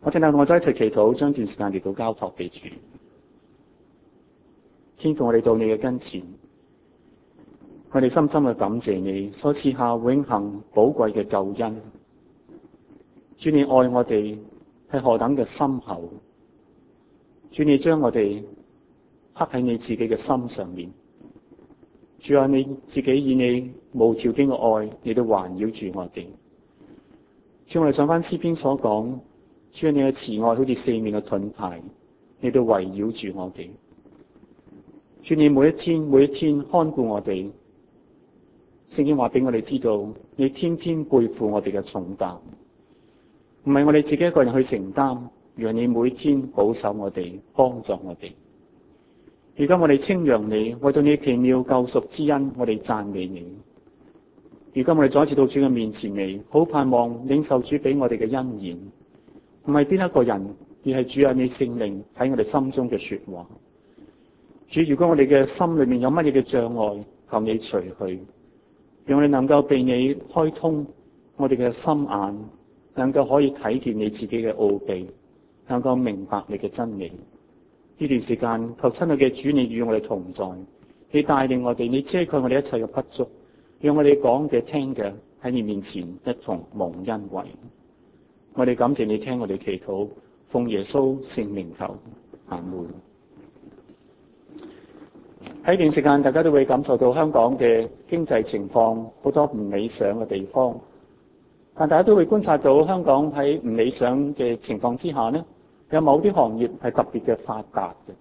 我聽到我再一齊祈禱，將段時間嚟到交託俾主。天父，我哋到你嘅跟前，我哋深深嘅感謝你所賜下永恆寶貴嘅救恩。主，你愛我哋係何等嘅深厚，主，你將我哋刻喺你自己嘅心上面。主啊，你自己以你無條件嘅愛，你都環繞住我哋。主，我哋上翻詩篇所講，主啊，你嘅慈愛好似四面嘅盾牌，你都圍繞住我哋。主，你每一天看顧我哋。聖經話俾我哋知道，你天天背負我哋嘅重擔，唔係我哋自己一個人去承擔，讓你每天保守我哋，幫助我哋。而家我哋稱揚你，為到你奇妙救贖之恩，我哋讚美你。而家我哋再一次到主嘅面前嚟，好盼望領受主俾我哋嘅恩言，唔係邊一個人，而係主啊，你聖靈喺我哋心中嘅說話。主，如果我哋嘅心裏面有乜嘢嘅障礙，求你除去，讓我哋能夠被你開通我哋嘅心眼，能夠可以睇見你自己嘅奧秘，能夠明白你嘅真理。呢段時間，求親愛嘅主，你與我哋同在，你帶領我哋，你遮蓋我哋一切嘅不足，讓我哋講嘅聽嘅喺你面前一同蒙恩惠。我哋感謝你聽我哋祈禱，奉耶穌聖名求，阿門。喺呢段時間，大家都會感受到香港嘅經濟情況好多唔理想嘅地方，但大家都會觀察到香港喺唔理想嘅情況之下呢，有某啲行業係特別嘅發達嘅。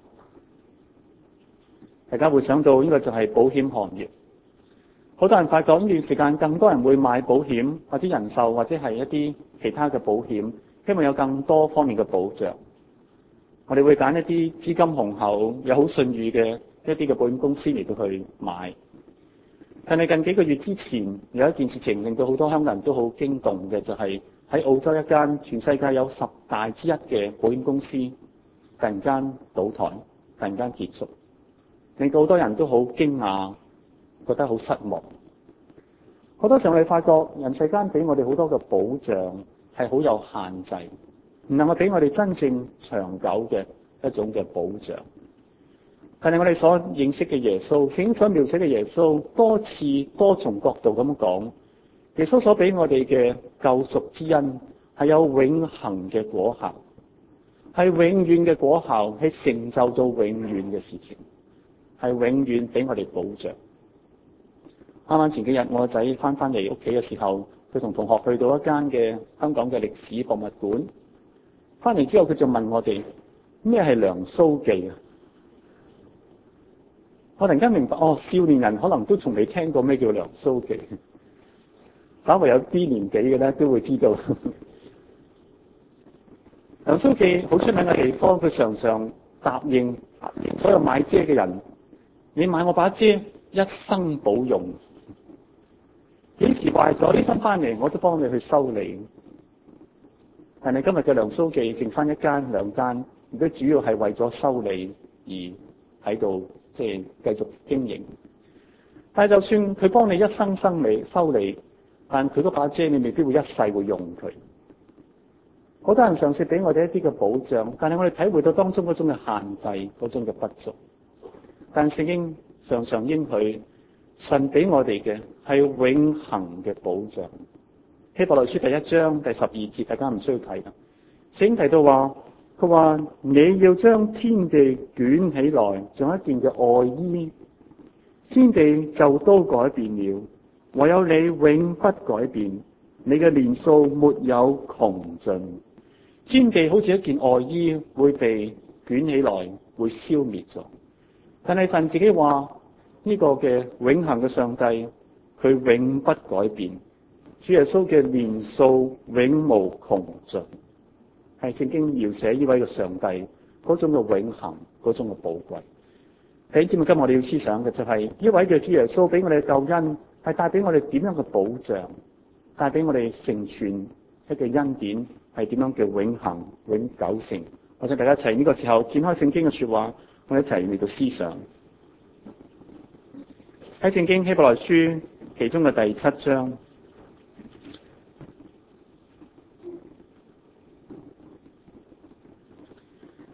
大家會想到呢個就係保險行業，好多人發覺呢段時間更多人會買保險或者人壽或者係一啲其他嘅保險，希望有更多方面嘅保障。我哋會揀一啲資金雄厚、有好信譽嘅一啲嘅保險公司嚟到去買。但係近幾個月之前有一件事情令到好多香港人都好驚動嘅，就係喺澳洲一間全世界有10大之一嘅保險公司突然間倒台，突然間結束，令到好多人都好驚訝，覺得好失望。好多時候我哋發覺人世間俾我哋好多嘅保障係好有限制，唔能夠俾我哋真正長久嘅一種嘅保障。但係我哋所認識嘅耶穌，聖經所描寫嘅耶穌，多次多重角度咁講，耶穌所俾我哋嘅救贖之恩係有永恆嘅果效，係永遠嘅果效，係成就到永遠嘅事情，係永遠俾我哋保障。啱啱前幾日我個仔翻嚟屋企嘅時候，佢同同學去到一間嘅香港嘅歷史博物館，翻嚟之後佢就問我哋咩係梁蘇記啊？我突然間明白，少年人可能都從未聽過咩叫梁蘇記，稍微有啲年紀嘅咧都會知道。梁蘇記好出名嘅地方，佢常常答應所有買遮嘅人，你買我把遮，一生保用。幾時壞咗呢身翻嚟，我都幫你去修理。但係今日嘅梁蘇記剩翻一間兩間，而都主要係為咗修理而喺度。即係繼續經營，但係就算佢幫你一生修理，但佢嗰把遮你未必會一世會用佢。好多人嘗試俾我哋一啲嘅保障，但係我哋體會到當中嗰種嘅限制，嗰種嘅不足。但聖經常常應許，神俾我哋嘅係永恆嘅保障。希伯來書第1章第12節，大家唔需要睇啦。聖經提到話。佢話你要將天地捲起來，像一件嘅外衣，天地就都改變了，唯有你永不改變，你嘅年數沒有窮盡。天地好似一件外衣，會被捲起來，會消滅咗。但係神自己話呢個嘅永恆嘅上帝，佢永不改變，主耶穌嘅年數永無窮盡。係聖經描寫呢位嘅上帝嗰種嘅永恆，嗰種嘅寶貴。喺節目今日我哋要思想嘅就係呢位嘅主耶穌俾我哋嘅救恩，係帶俾我哋點樣嘅保障，帶俾我哋成全一個恩典，係點樣嘅永恆永久性。我想大家一齊呢個時候展開聖經嘅說話，我哋一齊嚟到思想。喺聖經希伯來書其中嘅第7章。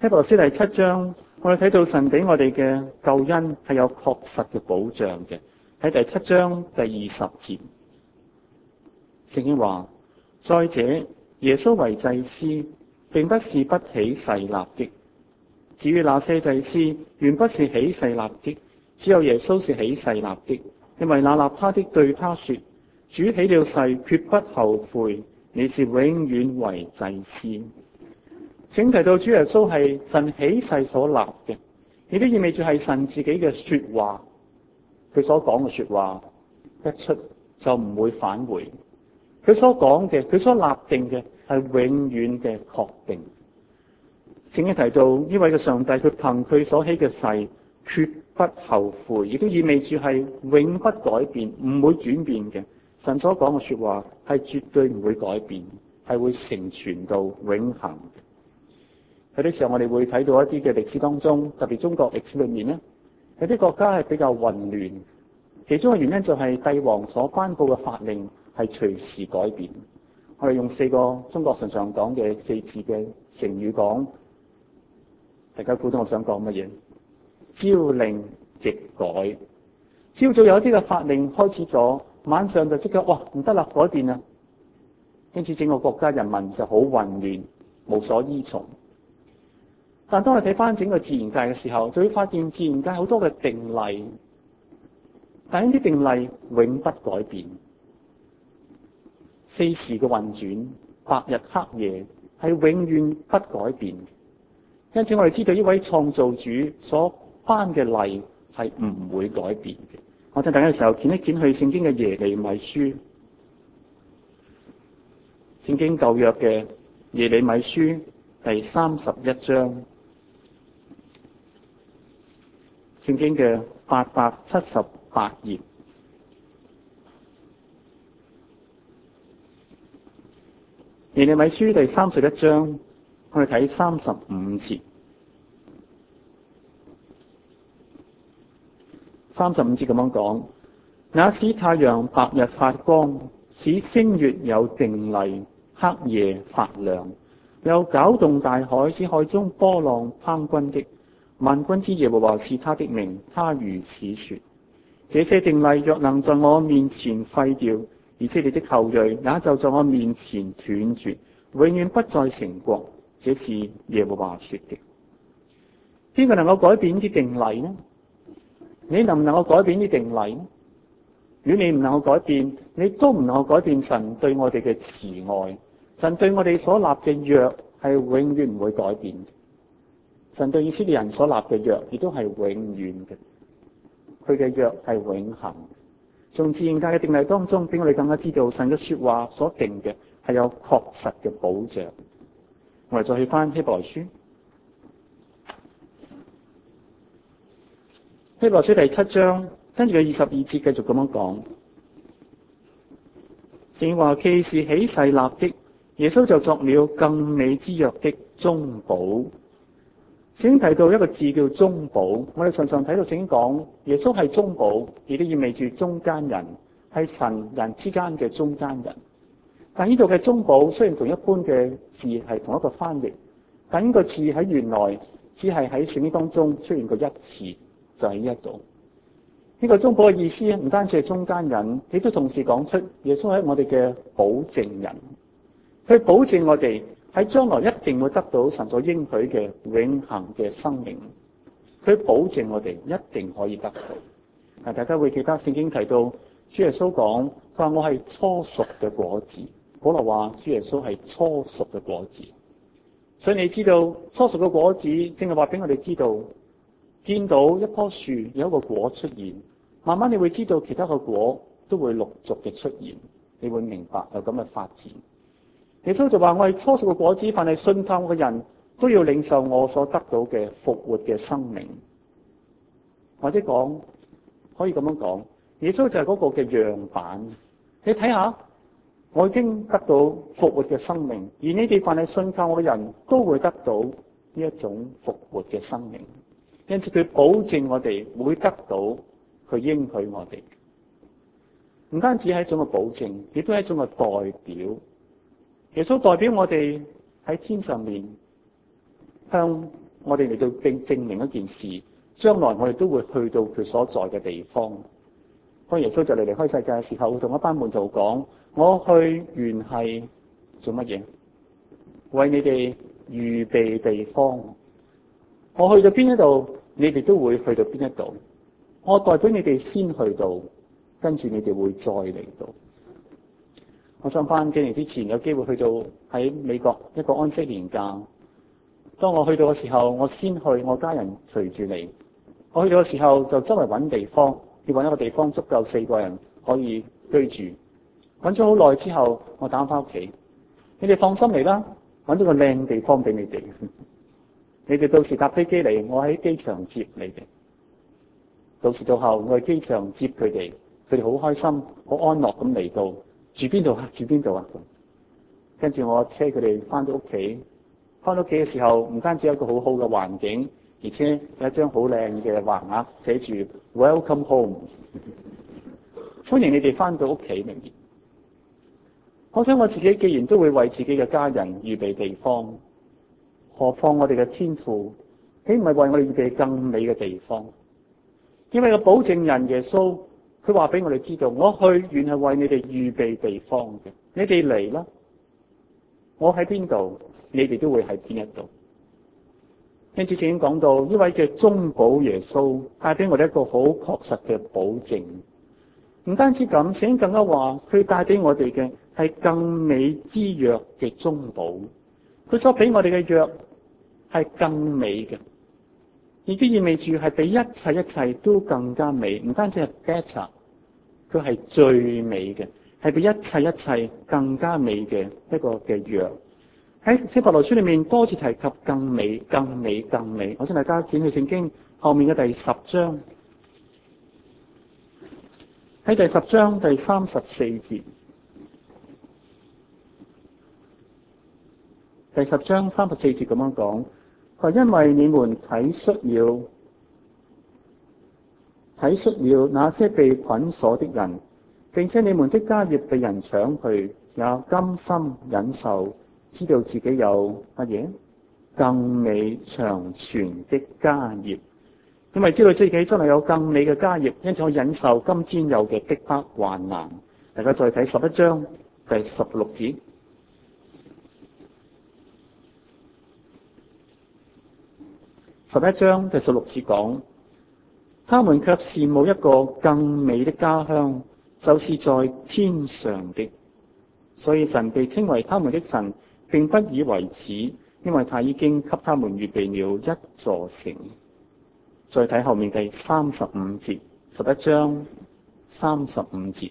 希伯來書第7章，我哋睇到神俾我哋嘅救恩係有確實嘅保障嘅。喺第7章第20節，聖經話：再者，耶穌為祭司，並不是不起誓立的。至於那些祭司，原不是起誓立的，只有耶穌是起誓立的，因為那立他的對他說：主起了誓，決不後悔，你是永遠為祭司。請提到主耶穌係神起誓所立嘅，亦都意味住係神自己嘅說話，佢所講嘅說話一出就唔會返回，佢所講嘅，佢所立定嘅係永遠嘅確定。聖經提到呢位嘅上帝，佢憑佢所起嘅誓，決不後悔，亦都意味住係永不改變，唔會轉變嘅。神所講嘅說話係絕對唔會改變，係會成全到永恆。有啲時候我哋會睇到一啲嘅歷史當中，特別中國歷史裏面呢，有啲國家係比較混亂，其中嘅原因就係帝王所頒布嘅法令係隨時改變。我哋用4個中國常常講嘅4字嘅成語講，大家估到我想講乜嘢？朝令夕改。朝早有一啲嘅法令開始咗，晚上就即刻哇唔得啦，改變啦，因此整個國家人民就好混亂，無所依從。但當我哋睇翻整個自然界嘅時候，就會發現自然界好多嘅定例，但呢啲定例永不改變。4時嘅運轉，白日黑夜係永遠不改變。因此我哋知道呢位創造主所頒嘅例係唔會改變嘅。我哋等嘅時候捲一捲去聖經嘅耶利米書，聖經舊約嘅耶利米書第31章。聖經嘅878頁，耶利米書第31章，我哋睇35節。35節咁樣講：那使太陽白日發光，使星月有定例，黑夜發亮，又攪動大海，使海中波浪匉訇的。萬軍之耶和華是他的名，他如此說：這些定例若能在我面前廢掉，以色列的後裔也就在我面前斷絕，永遠不再成國。這是耶和華說的。邊個能夠改變啲定例呢？你能唔能夠改變啲定例呢？如果你唔能夠改變，你都唔能夠改變神對我哋嘅慈愛。神對我哋所立嘅約係永遠唔會改變。神對以色列人所立嘅約亦都係永遠嘅，佢嘅約係永恆。從自然界嘅定例當中，俾我哋更加知道神嘅說話所定嘅係有確實嘅保障。我哋再去翻希伯來書，希伯來書第7章跟住嘅22節繼續咁樣講，正話既是起誓立的，耶穌就作了更美之約的中保。聖經提到一個字叫中保，我哋常常睇到聖經講耶穌係中保，亦都意味住中間人，係神人之間嘅中間人。但呢度嘅中保雖然同一般嘅字係同一個翻譯，但呢個字喺原來只係喺聖經當中出現過一次，就喺呢一度。呢個中保嘅意思唔單止係中間人，亦都同時講出耶穌係我哋嘅保證人，佢保證我哋喺將來一定會得到神所應許嘅永恆嘅生命，佢保證我哋一定可以得到。大家會記得聖經提到主耶穌講，佢話我係初熟嘅果子。保羅話主耶穌係初熟嘅果子，所以你知道初熟嘅果子，正係話俾我哋知道，見到一棵樹有一個果出現，慢慢你會知道其他嘅果都會陸續嘅出現，你會明白有咁嘅發展。耶穌就話我係初熟嘅果子，凡係信靠我嘅人都要領受我所得到嘅復活嘅生命。或者講，可以咁樣講，耶穌就係嗰個嘅樣板。你睇下，我已經得到復活嘅生命，而你哋凡係信靠我嘅人都會得到呢一種復活嘅生命。因此佢保證我哋會得到佢應許我哋。唔單止係一種嘅保證，亦都係一種嘅代表。耶穌代表我哋喺天上面向我哋嚟到證明一件事，將來我哋都會去到佢所在嘅地方。當耶穌就嚟離開世界嘅時候，同一班門徒講：我去原係做乜嘢？為你哋預備地方。我去到邊一度，你哋都會去到邊一度。我代表你哋先去到，跟住你哋會再嚟到。我想翻幾年之前有機會去到喺美國一個安息年假。當我去到嘅時候，我先去，我家人隨住嚟。我去到嘅時候就周圍揾地方，要揾一個地方足夠4個人可以居住。揾咗好耐之後，我打翻屋企。你哋放心嚟啦，揾咗個靚地方俾你哋。你哋到時搭飛機嚟，我喺機場接你哋。到時到後，我喺機場接佢哋，佢哋好開心、好安樂咁嚟到。住邊度啊？住邊度啊？跟住我車佢哋翻到屋企。翻到屋企嘅時候，唔單止有一個好好嘅環境，而且有一張好靚嘅橫額，寫住 Welcome Home， 歡迎你哋翻到屋企裏面。我想我自己既然都會為自己嘅家人預備地方，何況我哋嘅天父，豈唔係為我哋預備更美嘅地方？因為個保證人耶穌，佢話俾我哋知道，我去原係為你哋預備地方嘅，你哋嚟啦，我喺邊度，你哋都會喺邊一度。因此，已經講到呢位嘅中保耶穌帶俾我哋一個好確實嘅保證。唔單止咁，聖經更加話佢帶俾我哋嘅係更美之約嘅中保。佢所俾我哋嘅約係更美嘅，亦都意味住係比一切都更加美。唔單止係 better， 佢係最美嘅，係比一切更加美嘅一個嘅約。喺希伯來書裏面多次提及更美、更美、更美。我請大家轉去聖經後面嘅第10章，喺第10章第34節。第10章34節咁樣講，佢話因為你們體恤了那些被捆鎖的人，並且你們的家業被人搶去，也甘心忍受，知道自己有乜嘢更美長存的家業，因為知道自己將來有更美嘅家業，因此可忍受今天有嘅逼迫患難。大家再睇11章第16節。11章第16節講，他們卻羨慕一個更美的家鄉，就是在天上的。所以神被稱為他們的神，並不以為恥，因為他已經給他們預備了一座城。再睇後面第35節，11章35節，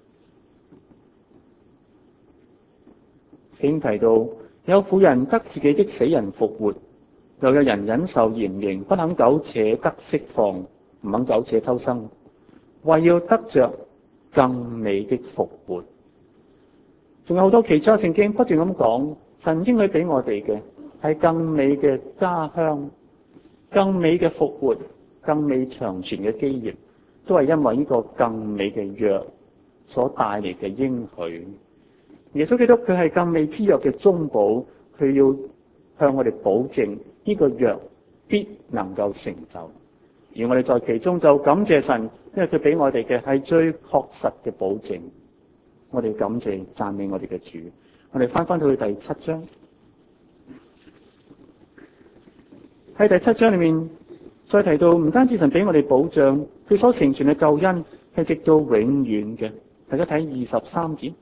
經提到有婦人得自己的死人復活，又有人忍受嚴刑，不肯苟且得釋放，唔肯苟且偷生，為要得着更美的復活。仲有好多其他聖經不斷咁講，神應許俾我哋嘅係更美嘅家鄉、更美嘅復活、更美長存嘅基業，都係因為呢個更美嘅約所帶嚟嘅應許。耶穌基督佢係更美之約嘅中保，佢要向我哋保證呢個約必能夠成就，而我哋在其中就感謝神，因為佢俾我哋嘅係最確實嘅保證。我哋感謝讚美我哋嘅主。我哋翻到去第7章，喺第7章裏面再提到，唔單止神俾我哋保障，佢所成全嘅救恩係直到永遠嘅。大家睇23節，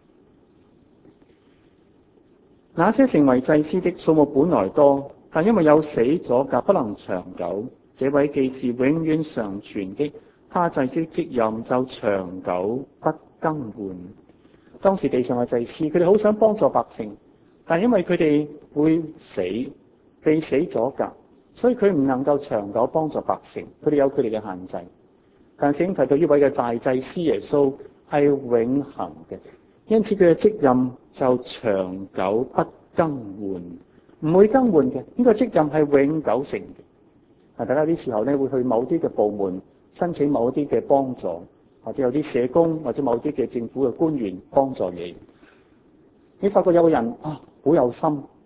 那些成為祭司的數目本來多，但因為有死阻隔不能長久，這位既是永遠常存的，他祭司職任就長久不更換。當時地上嘅祭司，佢哋好想幫助百姓，但因為佢哋會死，被死阻隔，所以佢唔能夠長久幫助百姓，佢哋有佢哋嘅限制。但聖經提到呢位嘅大祭司耶穌係永恆嘅，因此佢嘅職任就長久不更換，唔會更換嘅。呢個職任係永久性嘅。大家啲時候咧會去某啲嘅部門申請某啲嘅幫助，或者有啲社工或者某啲嘅政府嘅官員幫助你。你發覺有個人好有心、好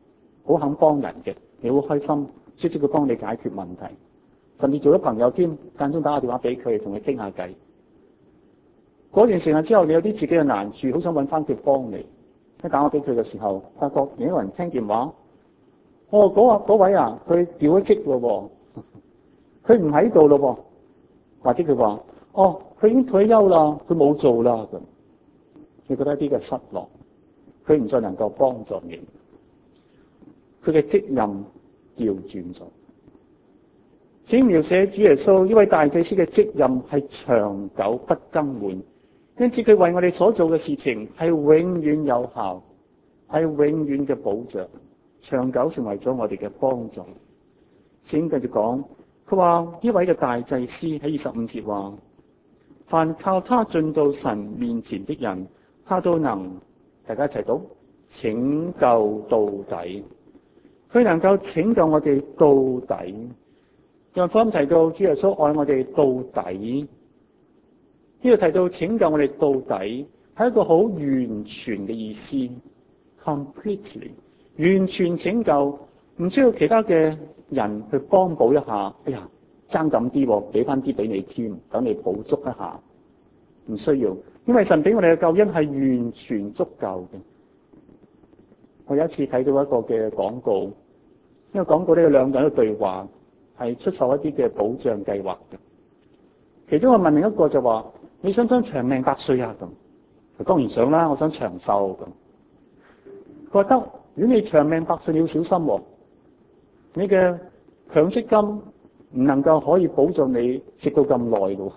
好肯幫人嘅，你好開心，即佢幫你解決問題，甚至做咗朋友添，間中打個電話俾佢，同佢傾下偈。嗰段時間之後，你有啲自己嘅難處，好想揾翻佢幫你。一打我俾佢嘅時候，發覺另一個人聽電話，嗰位啊，佢調咗職咯，佢唔喺度咯，或者佢話，佢已經退休啦，佢冇做啦咁，你覺得一啲嘅失落，佢唔再能夠幫助你，佢嘅職任調轉咗。請描寫主耶穌呢位大祭司嘅職任係長久不更換。因此佢為我哋所做嘅事情係永遠有效，係永遠嘅保障，長久成為咗我哋嘅幫助。請繼續講，佢話呢位嘅大祭司喺25節話，凡靠他進到神面前的人，他都能，大家一齊讀，拯救到底。佢能夠拯救我哋到底。約翰福音提到主耶穌愛我哋到底。呢度提到拯救我哋到底，係一個好完全嘅意思 ，completely 完全拯救，唔需要其他嘅人去幫補一下。哎呀，爭咁啲，俾翻啲俾你添，等你補足一下，唔需要，因為神俾我哋嘅救恩係完全足夠嘅。我有一次睇到一個嘅廣告，呢個廣告呢有兩個人嘅對話，係出售一啲嘅保障計劃嘅。其中我問另一個就話，你想唔想長命百歲啊？咁佢當然想啦，我想長壽咁。佢話得，如果你長命百歲，你要小心，你嘅強積金唔能夠可以保障你食到咁耐嘅。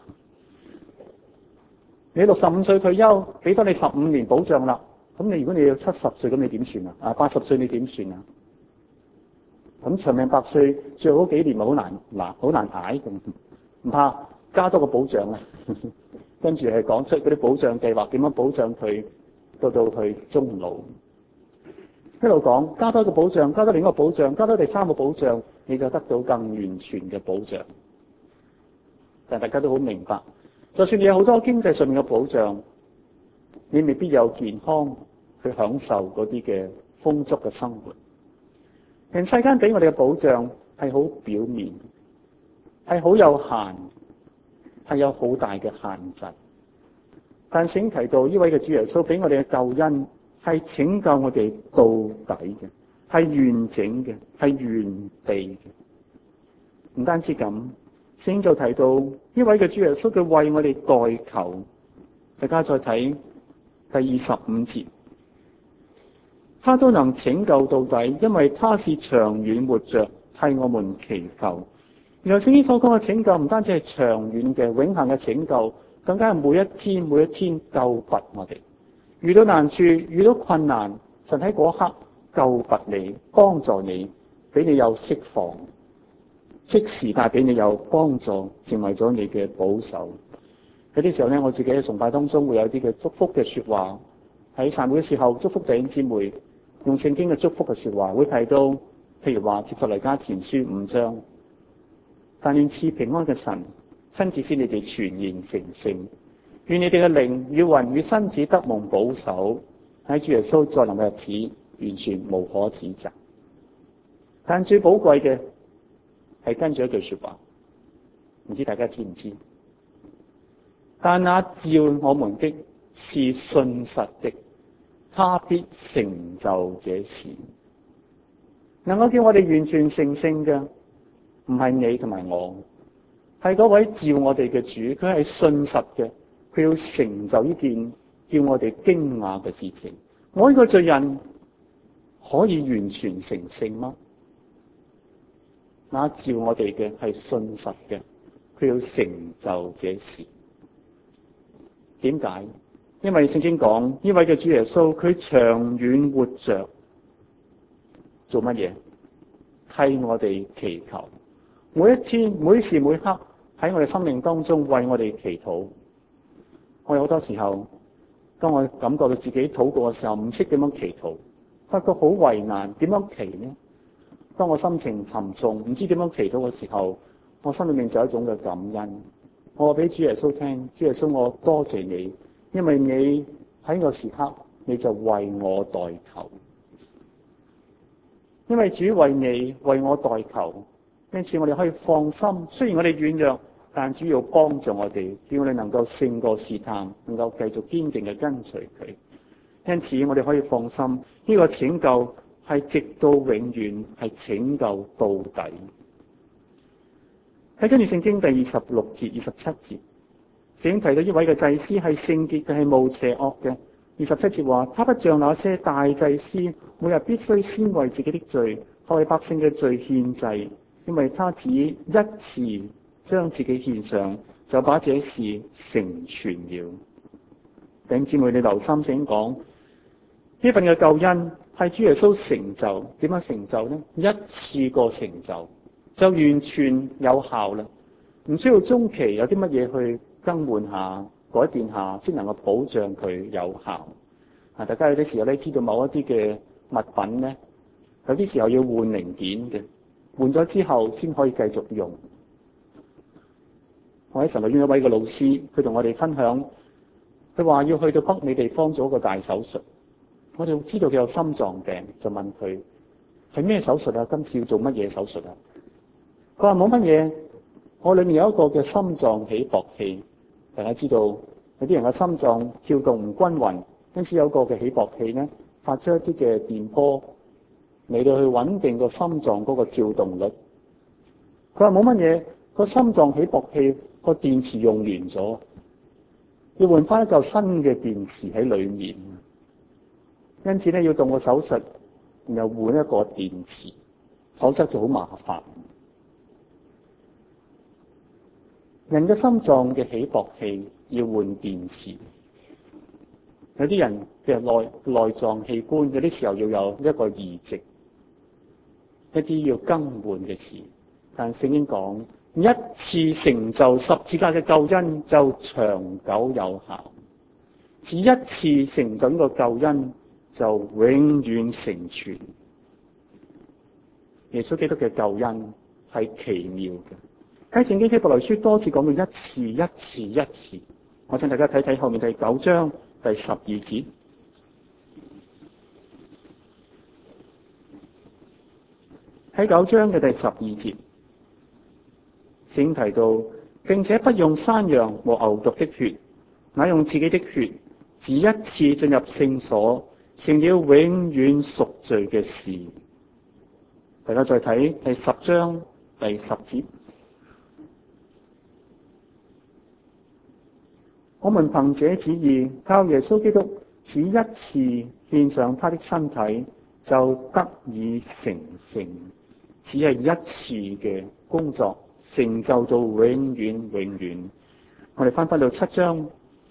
你65歲退休，俾得你15年保障啦。咁你如果你要70歲，咁你點算啊？80歲你點算啊？咁長命百歲，最後嗰幾年咪好難捱咁，唔怕加多個保障啊！跟住係講出嗰啲保障計劃，點樣保障佢到去終老。一路講加多一個保障，加多另一個保障，加多第三個保障，你就得到更完全嘅保障。但大家都好明白，就算你有好多經濟上面嘅保障，你未必有健康去享受嗰啲嘅豐足嘅生活。人世間俾我哋嘅保障係好表面，係好有限，係有好大嘅限制。但請提到呢位嘅主耶穌俾我哋嘅救恩係拯救我哋到底嘅，係完整嘅，係完備嘅。唔單止咁，聖經就提到呢位嘅主耶穌佢為我哋代求。大家再睇第25節，他都能拯救到底，因為他是長遠活着替我們祈求。原來聖經所講嘅拯救唔單止係長遠嘅永恆嘅拯救，更加係每一天救拔我哋。遇到難處，遇到困難，神喺嗰刻救拔你，幫助你，俾你有釋放，即時帶俾你有幫助，成為咗你嘅保守。有啲時候咧，我自己喺崇拜當中會有啲嘅祝福嘅說話，喺散會嘅時候祝福弟兄姊妹，用聖經嘅祝福嘅說話，會提到，譬如話帖撒羅尼迦前書5章，但願賜平安嘅神親自使你哋全然成聖，願你哋嘅靈與魂與身子得蒙保守，喺主耶穌再臨嘅日子完全無可指責。但最寶貴嘅係跟住一句說話，唔知大家知唔知？但那召我們的是信實的，他必成就這事。能夠叫我哋完全成聖嘅，唔係你同埋我，係嗰位召我哋嘅主，佢係信實嘅，佢要成就呢件叫我哋驚訝嘅事情。我呢個罪人可以完全成聖嗎？那召我哋嘅係信實嘅，佢要成就這事。點解？因為聖經講呢位嘅主耶穌，佢長遠活着，做乜嘢？替我哋祈求，每一天、每時每刻喺我哋生命當中為我哋祈禱。我有好多時候，當我感覺到自己禱告嘅時候，唔識點樣祈禱，發覺好為難，點樣祈呢？當我心情沉重，唔知點樣祈禱嘅時候，我心裏面就有一種嘅感恩。我話俾主耶穌聽，主耶穌，我多謝你，因為你喺個時刻，你就為我代求。 因為主為你為我代求，因此我哋可以放心。雖然我哋軟弱，但主要幫助我哋，叫我哋能夠勝過試探，能夠繼續堅定嘅跟隨佢。因此我哋可以放心，呢個拯救係直到永遠，係拯救到底。喺跟住聖經第26節、27節，聖經提到呢位嘅祭司係聖潔嘅，係無邪惡嘅。27節話，他不像那些大祭司，每日必須先為自己的罪，後為百姓嘅罪獻祭，因為他只一次將自己獻上，就把這事成全了。弟兄姊妹，你留心聖經講，呢份嘅救恩係主耶穌成就。點樣成就呢？一次過成就完全有效啦，唔需要中期有啲乜嘢去更換下、改變下，先能夠保障佢有效。大家有啲時候咧，知道某一啲嘅物品咧，有啲時候要換零件嘅，換咗之後先可以繼續用。我喺神學院有一位嘅老師，佢同我哋分享，佢話要去到北美地方做一個大手術。我哋知道佢有心臟病，就問佢係咩手術啊？今次要做乜嘢手術啊？佢話冇乜嘢，我裏面有一個嘅心臟起搏器。大家知道有啲人嘅心臟跳動唔均勻，因此有個嘅起搏器咧，發出一啲嘅電波嚟到去穩定個心臟嗰個跳動率。佢話冇乜嘢，個心臟起搏器個電池用完咗，要換翻一嚿新嘅電池喺裏面。因此咧，要動個手術，然後換一個電池，否則就好麻煩。人嘅心臟嘅起搏器要換電池，有啲人嘅內臟器官有啲時候要有一個移植，一啲要更換嘅事。但聖經講，一次成就十字架嘅救恩就長久有效，只一次成就呢個救恩就永遠成全。耶穌基督嘅救恩係奇妙嘅。喺聖經希伯來書多次講到一次一次一次，我請大家睇睇後面第9章第12節。喺9章嘅第12節，聖經提到，並且不用山羊和牛犢的血，乃用自己的血，只一次進入聖所，成了永遠贖罪嘅事。大家再睇第10章第10節。我們憑這旨意，靠耶穌基督只一次獻上他的身體，就得以成聖。只係一次嘅工作，成就到永遠永遠。我哋翻到7章，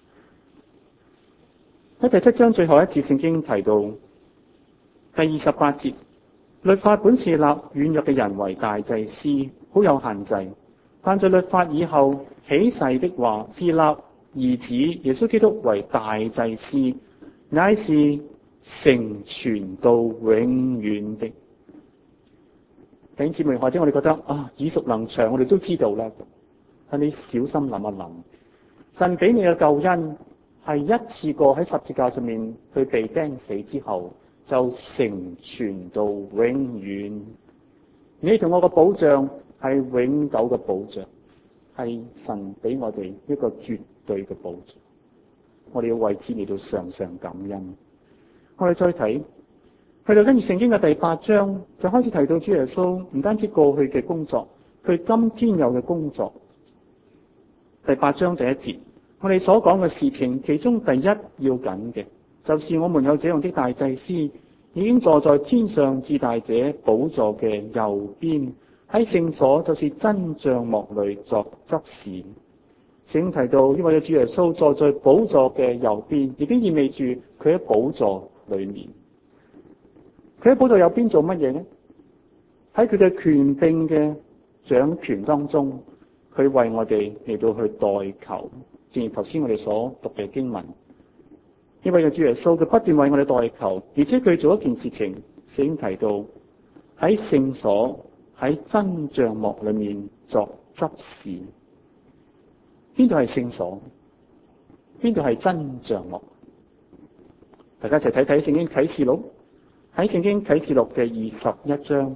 喺第7章最後一節聖經提到第28節，律法本是立軟弱嘅人為大祭司，好有限制。但在律法以後起誓的話，是立兒子耶穌基督為大祭司，乃是成全到永遠的。弟兄姊妹，或者我哋覺得耳熟能詳，我哋都知道啦。但你小心諗一諗，神俾你嘅救恩係一次過喺十字架上面佢被釘死之後，就成全到永遠。你同我嘅保障係永久嘅保障，係神俾我哋一個絕對嘅保障。我哋要為此嚟到常常感恩。我哋再睇。去到跟住聖經嘅第8章，就開始提到主耶穌唔單止過去嘅工作，佢今天有嘅工作。第8章第1節，我哋所講嘅事情，其中第一要緊嘅，就是我們有這樣的大祭司，已經坐在天上至大者寶座嘅右邊，喺聖所就是真帳幕裏作執事。聖經提到呢位主耶穌坐在寶座嘅右邊，已經意味住佢喺寶座裏面。佢喺寶座右邊做乜嘢呢？喺佢嘅權柄嘅掌權當中，佢為我哋嚟到去代求。正如頭先我哋所讀嘅經文，呢位嘅主耶穌佢不斷為我哋代求，而且佢做一件事情，聖經提到喺聖所喺真帳幕裏面作執事。邊度係聖所？邊度係真帳幕？大家一齊睇睇聖經啟示錄。 喺聖經啟示錄嘅21章，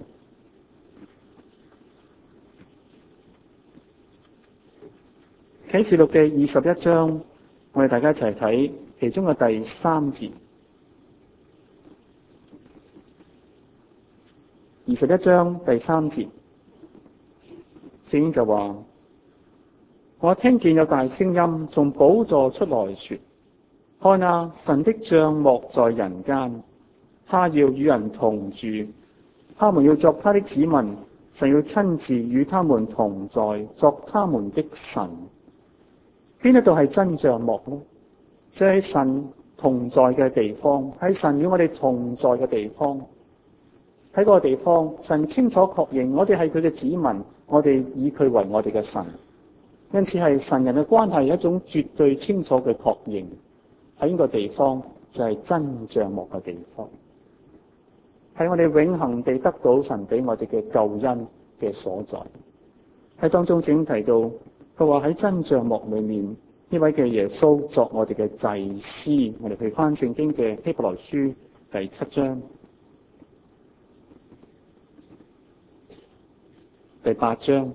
啟示錄嘅21章，我哋大家一齊睇其中嘅第3節。21章第3節，聖經就話：我聽見有大聲音從寶座出來說，看啊，神的帳幕在人間，他要與人同住，他們要作他的子民，神要親自與他們同在，作他們的神。邊一度係真帳幕呢？就係神同在嘅地方，係神與我哋同在嘅地方。喺嗰個地方，神清楚確認我哋係佢嘅子民，我哋以佢為我哋嘅神。因此係神人嘅關係一種絕對清楚嘅確認。喺呢個地方就係真帳幕嘅地方，係我哋永恆地得到神俾我哋嘅救恩嘅所在。喺當中正提到，佢話喺真帳幕裏面呢位嘅耶穌作我哋嘅祭司。我哋去翻聖經嘅希伯來書第7章第8章，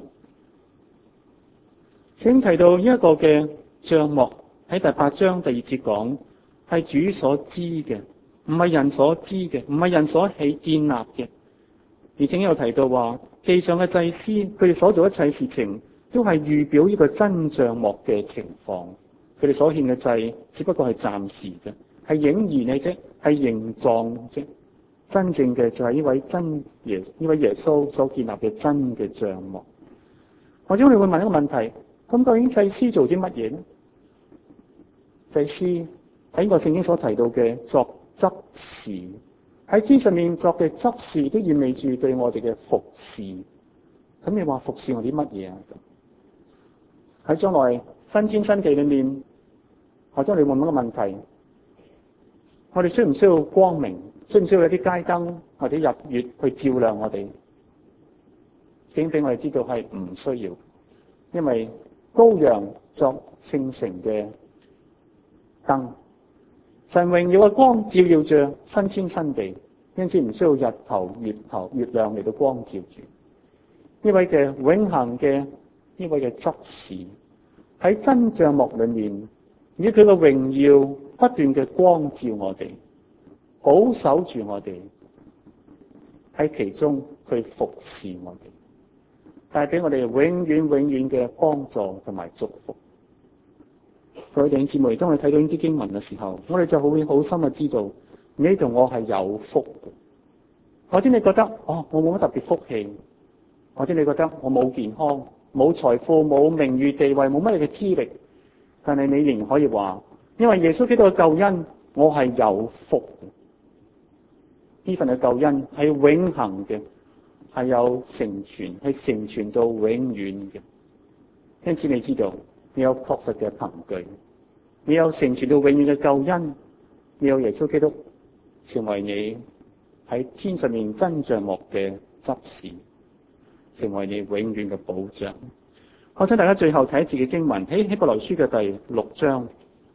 正提到呢一個嘅帳幕。喺第8章第2節講，係主所知嘅，唔係人所知嘅，唔係人所建立嘅。而且又提到話，地上嘅祭司佢哋所做一切事情，都係預表呢個真帳幕嘅情況。佢哋所獻嘅祭，只不過係暫時嘅，係影兒嘅啫，係形狀啫。真正嘅就係呢位耶穌所建立嘅真嘅帳幕。或者我哋會問一個問題：咁究竟祭司做啲乜嘢呢？祭司喺個聖經所提到嘅作執事，喺天上面作嘅執事，都意味住對我哋嘅服侍。咁你話服侍我啲乜嘢啊？喺將來新天新地裏面，或者你問一個問題：我哋需唔需要光明？需唔需要有啲街燈或者日月去照亮我哋？聖經俾我哋知道係唔需要，因為羔羊作聖城嘅燈，神榮耀嘅光照耀着新天新地，因此唔需要日頭、月亮嚟到光照住。呢位嘅永恆嘅呢位嘅執事喺真帳幕裏面，以佢嘅榮耀不斷嘅光照我哋，保守住我哋喺其中去服侍我哋，帶俾我哋永遠嘅幫助同埋祝福。各位弟兄姊妹，當我哋睇到呢啲經文嘅時候，我哋就好深嘅知道，你同我係有福嘅。或者你覺得我冇乜特別福氣，或者你覺得我冇健康、冇財富、冇名譽地位、冇乜嘢嘅資歷，但係你仍然可以話，因為耶穌基督嘅救恩，我係有福嘅。呢份嘅救恩係永恆嘅，係有成全，係成全到永遠嘅。因此你知道，你有確實嘅憑據，你有成全到永遠嘅救恩，你有耶穌基督成為你喺天上面真帳幕嘅執事，成為你永遠嘅保障。我想大家最後睇一節嘅經文，喺希伯來書嘅第6章，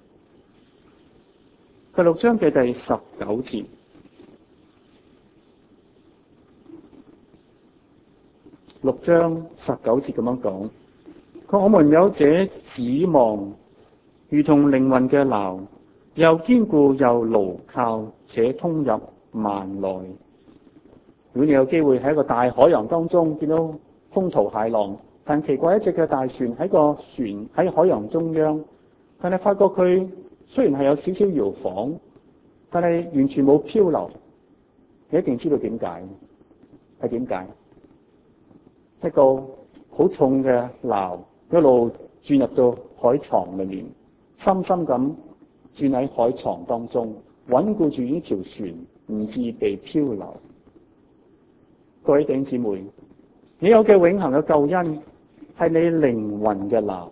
第6章嘅第19節。6章19節咁樣講，我們有這指望，如同靈魂嘅錨，又堅固又牢靠，且通入幔內。如果你有機會喺一個大海洋當中見到風濤駭浪，但奇怪一隻嘅大船喺海洋中央，但係發覺佢雖然係有少少搖晃，但係完全冇漂流。你一定知道點解？係點解？一個好重嘅錨一路轉入到海床裏面，深深咁轉喺海床當中，穩固住呢條船，唔致被漂流。各位弟兄姊妹，你有嘅永恆嘅救恩係你靈魂嘅錨，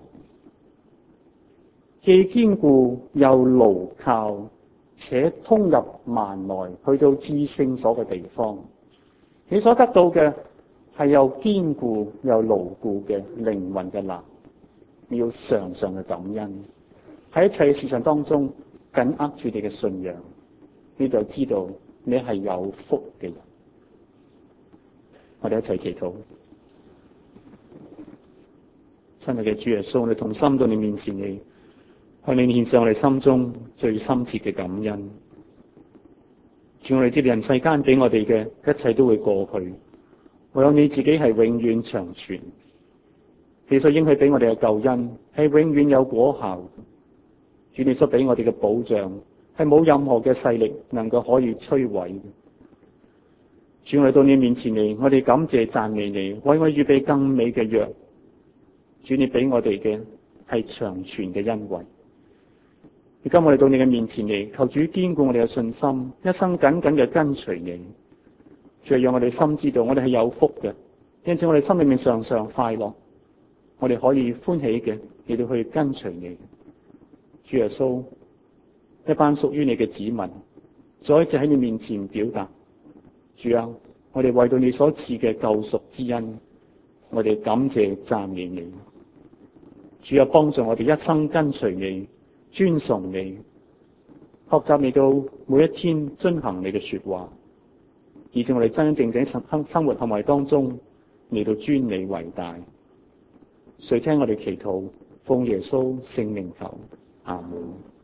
既堅固又牢靠，且通入幔內，去到至聖所嘅地方。你所得到嘅係又堅固又牢固嘅靈魂嘅錨，你要常常嘅感恩。喺一切事情當中緊握住你嘅信仰，你就知道你係有福嘅人。我哋一齊祈禱。親愛嘅主耶穌，我哋同心到你面前，你向你獻上我哋心中最深切嘅感恩。主，我哋知人世間俾我哋嘅一切都會過去，唯有你自己係永遠長存。你所應許俾我哋嘅救恩係永遠有果效。主，你所俾我哋嘅保障係冇任何嘅勢力能夠可以摧毀。主，我哋到你面前嚟，我哋感謝讚美你，為我預備更美嘅約。主，你俾我哋嘅係長存嘅恩惠。而今我哋到你嘅面前嚟，求主堅固我哋嘅信心，一生緊緊嘅跟隨你。主，讓我哋心知道我哋係有福嘅，因此我哋心裏面常常快樂，我哋可以歡喜嘅嚟到去跟隨你。主耶穌，一班屬於你嘅子民，再一次喺你面前表達，主啊，我哋為到你所賜嘅救贖之恩，我哋感謝讚美你。主啊，幫助我哋一生跟隨你，尊崇你，學習你到每一天遵行你嘅說話，以致我哋真真正正生活行為當中嚟到尊你為大。垂聽我哋祈禱，奉耶穌聖名求，阿門。